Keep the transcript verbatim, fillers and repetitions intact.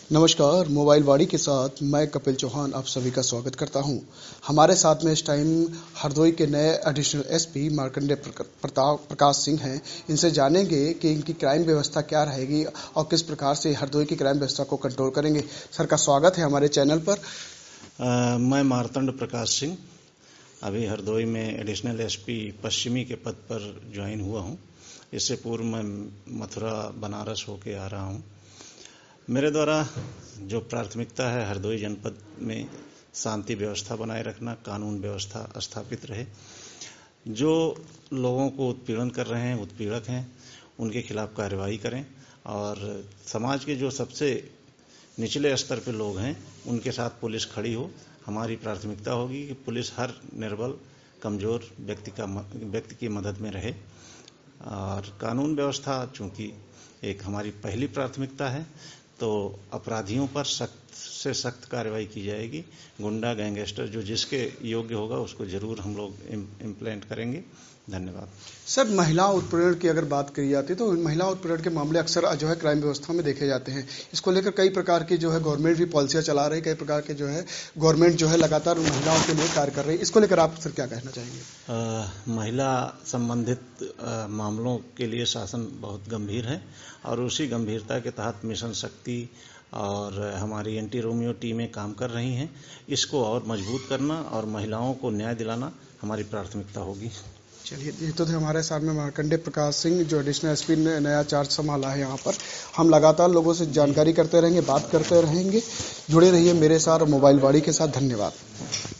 नमस्कार, मोबाइल वाड़ी के साथ मैं कपिल चौहान आप सभी का स्वागत करता हूं। हमारे साथ में इस टाइम हरदोई के नए एडिशनल एसपी मार्कंडेय प्रताप प्रकाश सिंह हैं। इनसे जानेंगे कि इनकी क्राइम व्यवस्था क्या रहेगी और किस प्रकार से हरदोई की क्राइम व्यवस्था को कंट्रोल करेंगे। सर का स्वागत है हमारे चैनल पर। आ, मैं मार्तंड प्रकाश सिंह अभी हरदोई में एडिशनल एसपी पश्चिमी के पद पर ज्वाइन हुआ हूं। इससे पूर्व मैं मथुरा बनारस होके आ रहा हूं। मेरे द्वारा जो प्राथमिकता है हरदोई जनपद में शांति व्यवस्था बनाए रखना, कानून व्यवस्था स्थापित रहे। जो लोगों को उत्पीड़न कर रहे हैं, उत्पीड़क हैं, उनके खिलाफ कार्रवाई करें और समाज के जो सबसे निचले स्तर पे लोग हैं उनके साथ पुलिस खड़ी हो। हमारी प्राथमिकता होगी कि पुलिस हर निर्बल कमजोर व्यक्ति का व्यक्ति की मदद में रहे और कानून व्यवस्था चूंकि एक हमारी पहली प्राथमिकता है तो अपराधियों पर सख्त से सख्त कार्रवाई की जाएगी। गुंडा गैंगस्टर जो जिसके योग्य होगा उसको जरूर हम लोग इम्प्लेंट करेंगे। धन्यवाद। सर, महिला उत्पीड़न की अगर बात करी जाती है तो महिला उत्पीड़न के मामले अक्सर जो है क्राइम व्यवस्था में देखे जाते हैं। इसको लेकर कई प्रकार की जो है गवर्नमेंट भी पॉलिसियां चला रही है, कई प्रकार के जो है गवर्नमेंट जो है लगातार महिलाओं के लिए कार्य कर रही है। इसको लेकर आप सर क्या कहना चाहेंगे? आ, महिला संबंधित आ, मामलों के लिए शासन बहुत गंभीर है और उसी गंभीरता के तहत मिशन शक्ति और हमारी एंटी रोमियो टीमें काम कर रही हैं। इसको और मजबूत करना और महिलाओं को न्याय दिलाना हमारी प्राथमिकता होगी। चलिए, ये तो थे हमारे साथ में मार्कंडेय प्रकाश सिंह जो एडिशनल एसपी ने नया चार्ज संभाला है। यहाँ पर हम लगातार लोगों से जानकारी करते रहेंगे, बात करते रहेंगे। जुड़े रहिए मेरे साथ मोबाइल वाड़ी के साथ। धन्यवाद।